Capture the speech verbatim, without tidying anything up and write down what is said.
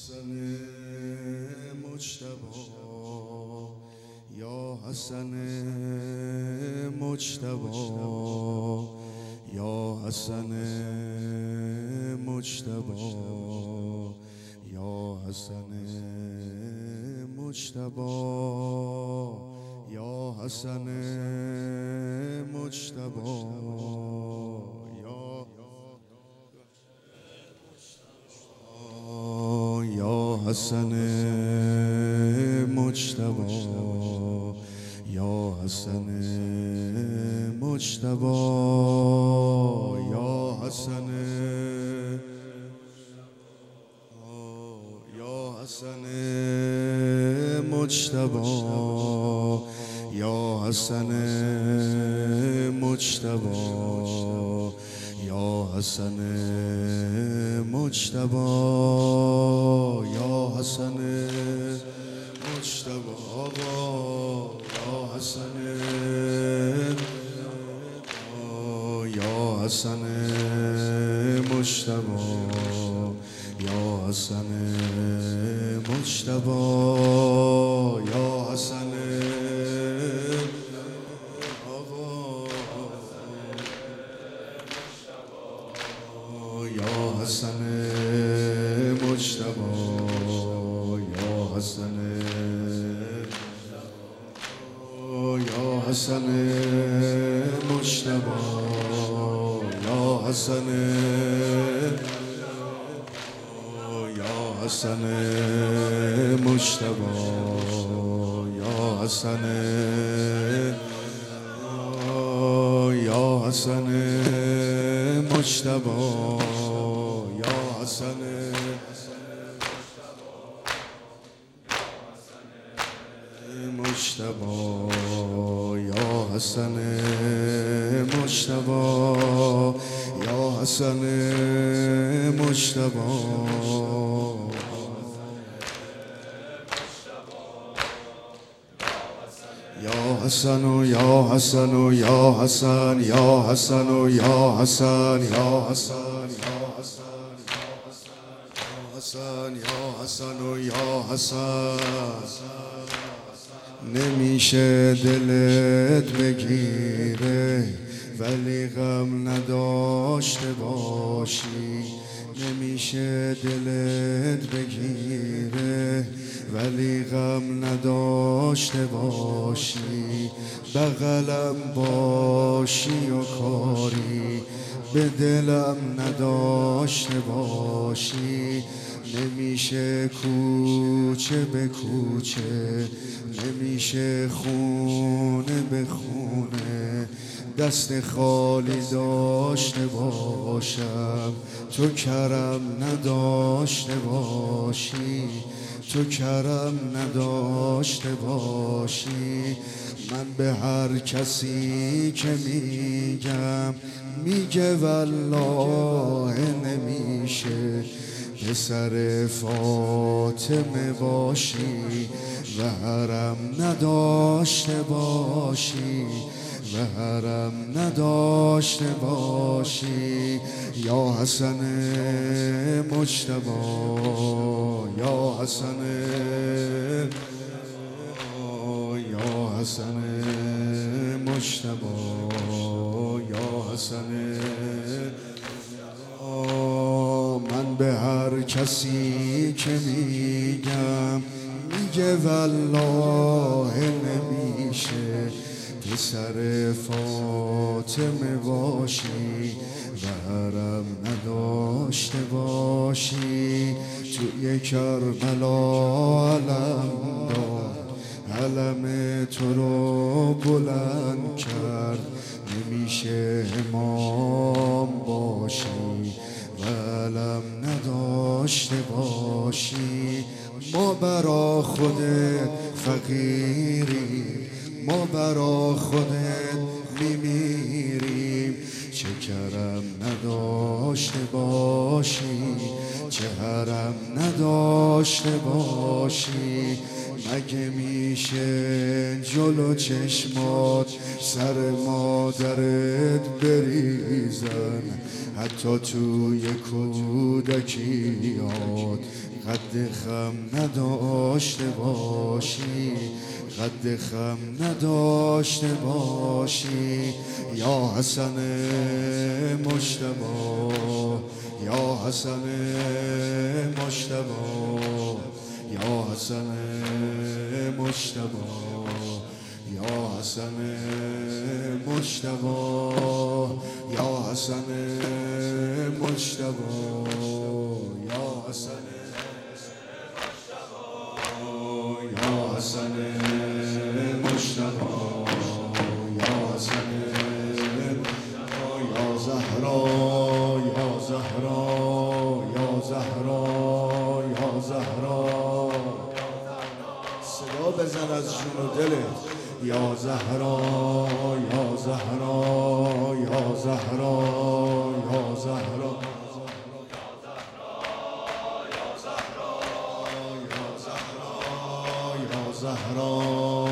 حسن مجتبی یا حسن مجتبی یا حسن مجتبی یا حسن مجتبی یا حسن مجتبی یا حسن مجتبی یا حسن مجتبی یا حسن یا حسن مجتبی یا حسن مجتبی یا حسن مجتبی یا حسن مجتبی یا حسن یا حسن مجتبی یا حسن مجتبی یا حسن یا حسن مجتبی یا حسن یا حسن مجتبی یا حسن یا حسن مجتبی یا حسن یا حسن مجتبی یا حسن مجتبی یا حسن مجتبی یا حسن مجتبی یا حسن یا حسن یا حسن یا حسن یا حسن یا حسن حسن یا حسن یا حسن نمیشه دلت بگیره ولی غم نداشته باشی نمیشه دلت بگیره ولی غم نداشته باشی بغلم باشی و کاری به دلم نداشته باشی نمیشه کوچه به کوچه نمیشه خونه به خونه دست خالی داشته باشم تو کرم نداشته باشی تو کرم نداشته باشی من به هر کسی که میگم میگه والله نمیشه پسر فاطمه باشی و حرم نداشته باشی و حرم نداشته باشی یا حسن مجتبی یا حسن یا حسن مجتبی یا حسن من به هر کسی که میگم میگه والله نمیشه پسر فاطمه باشی و حرم نداشته باشی توی کربلا علم داد علم تو رو بلند کرد نمیشه امام باشی و علم نداشته باشی ما برا خودت فقیری ما برا خودت میمیریم چه کرم نداشته باشی چه حرم نداشته باشی مگه میشه جلو چشمات سر مادرت بریزن حتی توی کودکیات قد خم نداشته باشی، قد خم نداشته باشی یا حسن مجتبی، یا حسن مجتبی، یا حسن مجتبی، یا حسن مجتبی، یا حسن مجتبی، یا حسن یا حسن مجتبی، یا حسن یا زهرا، یا زهرا، یا زهرا، یا زهرا، صدا بزن از جون و دلت. یا زهرا، یا زهرا، یا زهرا، یا زهرا، زهرا